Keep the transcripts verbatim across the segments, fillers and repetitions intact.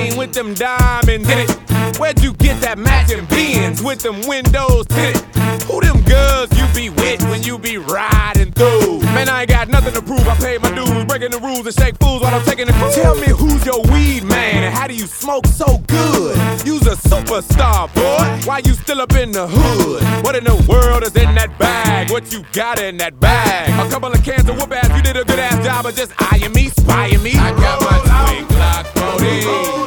chain with them diamonds in it? Where'd you get that matching Benz with them windows tinted? Who them girls you be with when you be riding through? Man, I ain't got nothing to prove. I paid my dues, breaking the rules and shake fools while I'm taking the cruise. Tell me who's your weed man and how do you smoke so good? You's a superstar, boy. Why you still up in the hood? What in the world is in that bag? What you got in that bag? A couple of cans of whoop ass. You did a good ass job of just eyeing me, spying me. I got my twin Glock forty.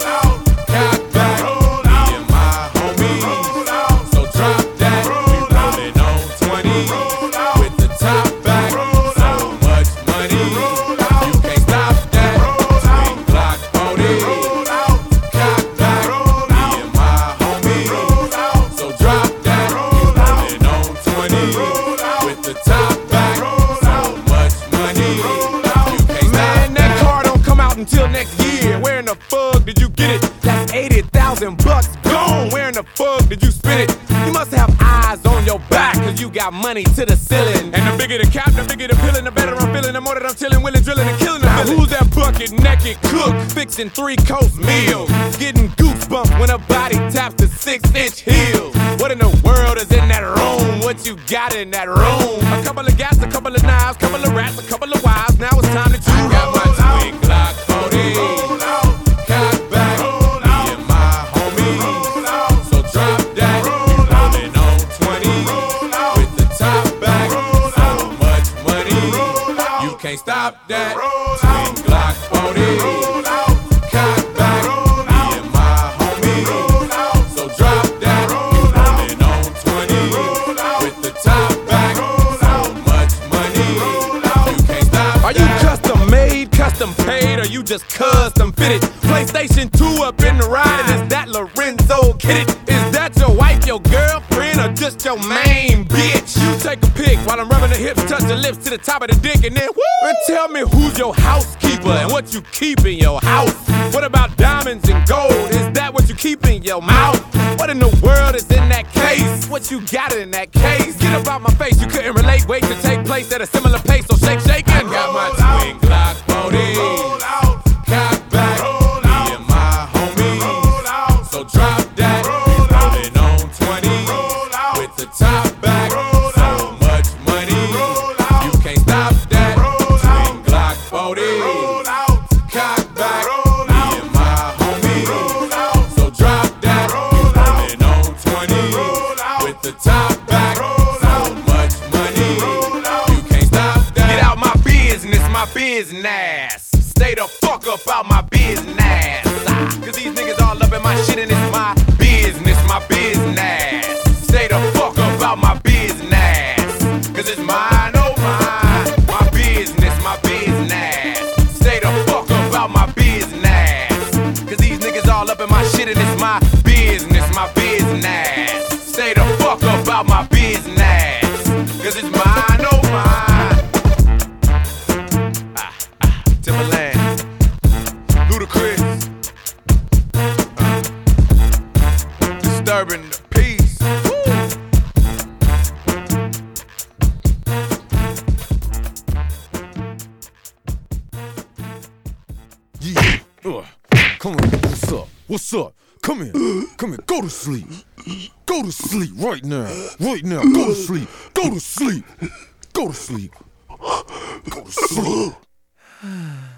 Until next year, where in the fuck did you get it? That's eighty thousand bucks gone. Where in the fuck did you spend it? You must have eyes on your back, cause you got money to the ceiling. And the bigger the cap, the bigger the pillin', the better I'm feeling. The more that I'm chillin', willing, drilling, and killing the villain. Who's that bucket naked cook, fixing three-course meals? Getting goosebumps when a body taps the six-inch heels. What in the world is in that room? What you got in that room? A couple of gas, a couple of knives, couple of rats, a couple of wives. Now it's time to choose. I got my twin Glock forty. Cock back, me and my homies. So drop that, you rollin' on twenty. With the top back, so much money. You can't stop that. Twin Glock forty. Cock back, me and my homies. So drop that, you rollin' on twenty. With the top back, so much money. You can't stop. Are you custom made, custom paid, or you just custom fitted? PlayStation two up in the ride, and is that Lorenzo Kitted? Is that your wife, your girlfriend, or just your main bitch? You take a pic while I'm rubbing the hips, touch the lips to the top of the dick, and then woo! And tell me who's your housekeeper and what you keep in your house. What about diamonds and gold? Is that what you keep in your mouth? What in the world is in that case? What you got in that case? Get up out my face, you couldn't relate. Wait to take place at a similar pace, so shake, shake, and got my twin Glock forty. Cock back, me and my homies. So drop that, you rollin' on twenty. With the top back, so much money. You can't stop that. Twin Glock forty. Cock back, me and my homies. So drop that, you rollin' on twenty. With the top back, so much money. You can't stop that. Get out my business, my business. Stay the fuck up out my business. Cause these niggas all up in my shit and it's my business, my business. Stay the fuck up out my business. Cause it's mine, oh mine. My business, my business. Stay the fuck up out my business. Cause these niggas all up in my shit and it's my business, my business. Stay the fuck up out my business. Cause it's mine, oh mine. Ah, ah, Timberland. Ludacris, uh, disturbing the peace. Yeah, uh, come on, what's up? What's up? Come here, come here, go to sleep. Go to sleep right now, right now, go to sleep, go to sleep, go to sleep, go to sleep.